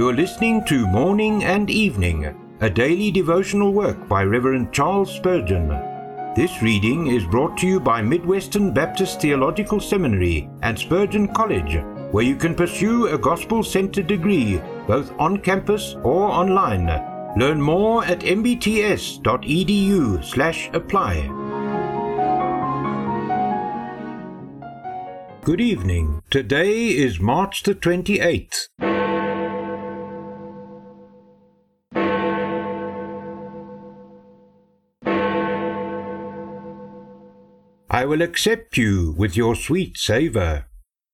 You're listening to Morning and Evening, a daily devotional work by Reverend Charles Spurgeon. This reading is brought to you by Midwestern Baptist Theological Seminary and Spurgeon College, where you can pursue a gospel-centered degree both on campus or online. Learn more at mbts.edu/apply. Good evening. Today is March the 28th. I will accept you with your sweet savour.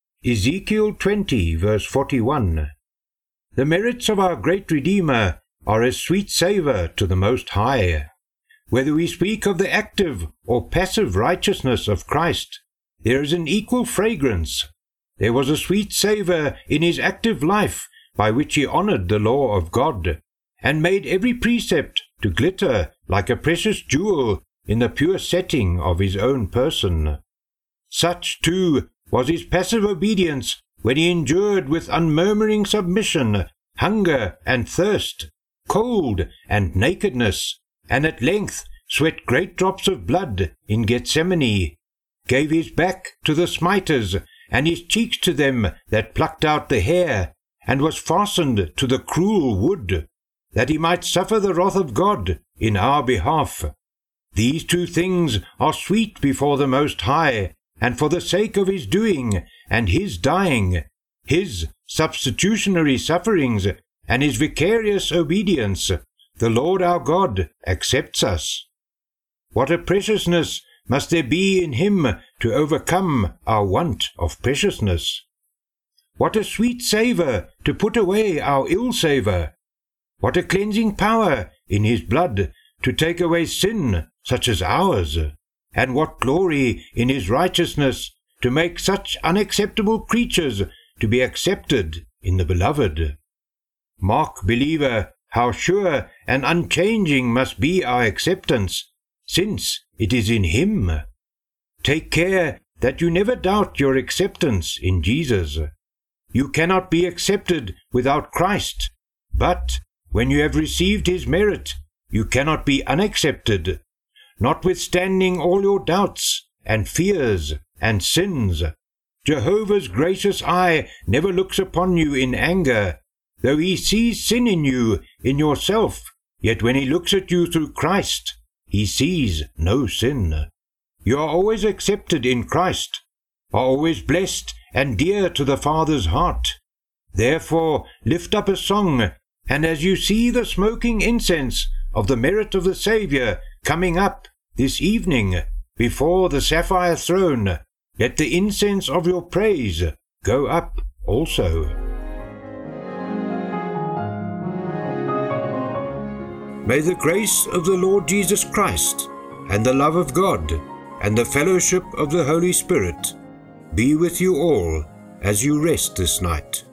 Ezekiel 20, verse 41. The merits of our great Redeemer are a sweet savour to the Most High. Whether we speak of the active or passive righteousness of Christ, there is an equal fragrance. There was a sweet savour in his active life by which he honoured the law of God, and made every precept to glitter like a precious jewel in the pure setting of his own person. Such, too, was his passive obedience when he endured with unmurmuring submission hunger and thirst, cold and nakedness, and at length sweat great drops of blood in Gethsemane, gave his back to the smiters, and his cheeks to them that plucked out the hair, and was fastened to the cruel wood, that he might suffer the wrath of God in our behalf. These two things are sweet before the Most High, and for the sake of his doing and his dying, his substitutionary sufferings and his vicarious obedience, the Lord our God accepts us. What a preciousness must there be in him to overcome our want of preciousness! What a sweet savour to put away our ill savour! What a cleansing power in his blood to take away sin such as ours! And what glory in his righteousness to make such unacceptable creatures to be accepted in the Beloved! Mark, believer, how sure and unchanging must be our acceptance, since it is in him. Take care that you never doubt your acceptance in Jesus. You cannot be accepted without Christ, but when you have received his merit, you cannot be unaccepted, notwithstanding all your doubts and fears and sins. Jehovah's gracious eye never looks upon you in anger, though he sees sin in you, in yourself, yet when he looks at you through Christ, he sees no sin. You are always accepted in Christ, are always blessed and dear to the Father's heart. Therefore lift up a song, and as you see the smoking incense of the merit of the Saviour coming up this evening before the sapphire throne, let the incense of your praise go up also. May the grace of the Lord Jesus Christ, and the love of God, and the fellowship of the Holy Spirit be with you all as you rest this night.